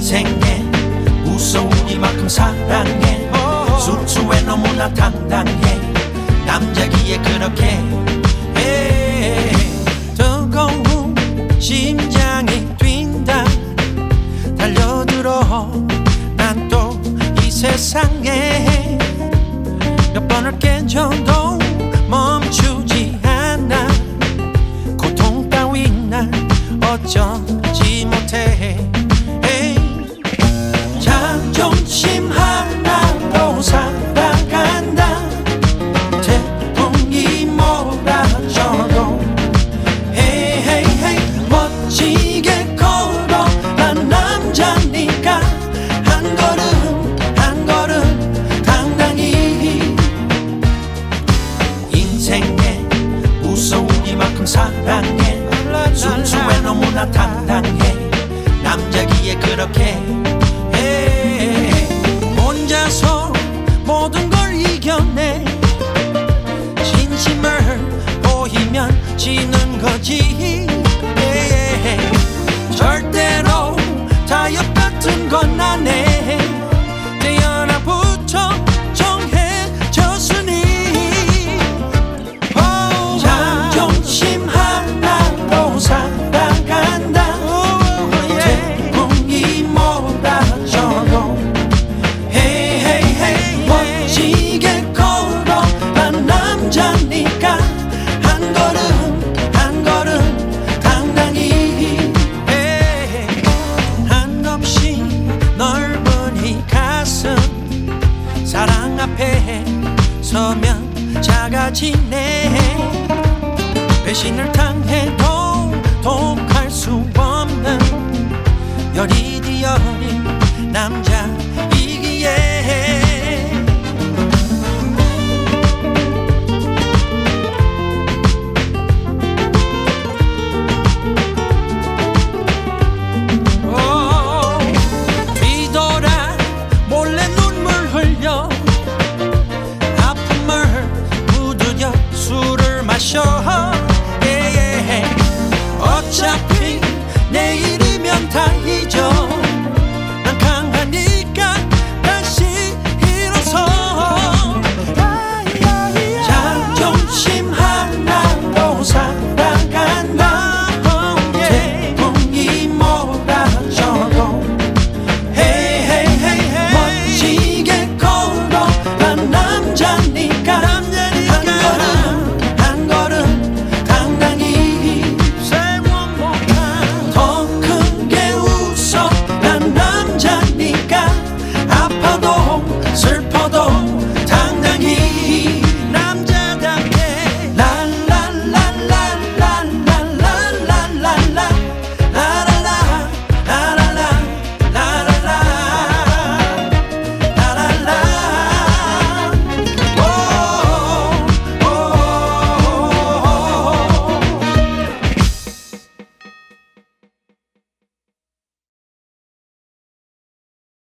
인생에 무서우니만큼 사랑해. 순수해 너무나 당당해. 남자기에 그렇게 뜨거운 심장이 뛴다. 달려들어 난 또 이 세상에 몇 번을 깨져도 멈추지 않아. 고통 따윈 날 어쩌지 못해. 자존심 하나로 살아간다. 태풍이 몰아쳐도 멋지게 걸어. 난 남자니까 한 걸음 한 걸음 당당히. 인생에 무서우니만큼 사랑해. 순수해 너무나 당당해. 남자기에 그렇게 혼자서 모든 걸 이겨내. 진심을 보이면 지는 거지. 절대로 타협 같은 건 안 해. 태어나부터 정해졌으니. 자존심 하나로 살아간다. 태풍이 몰아쳐도 멋지게 걸어. 난 남자니까 한 걸음 한 걸음 당당히. 한없이 넓은 이 가슴 사랑 앞에 서면 작아지네. 배신을 당해도 독할 수 없는 여리디 여린 남자이기에. 뒤돌아 몰래 눈물 흘려 아픔을 묻으려 술을 마셔.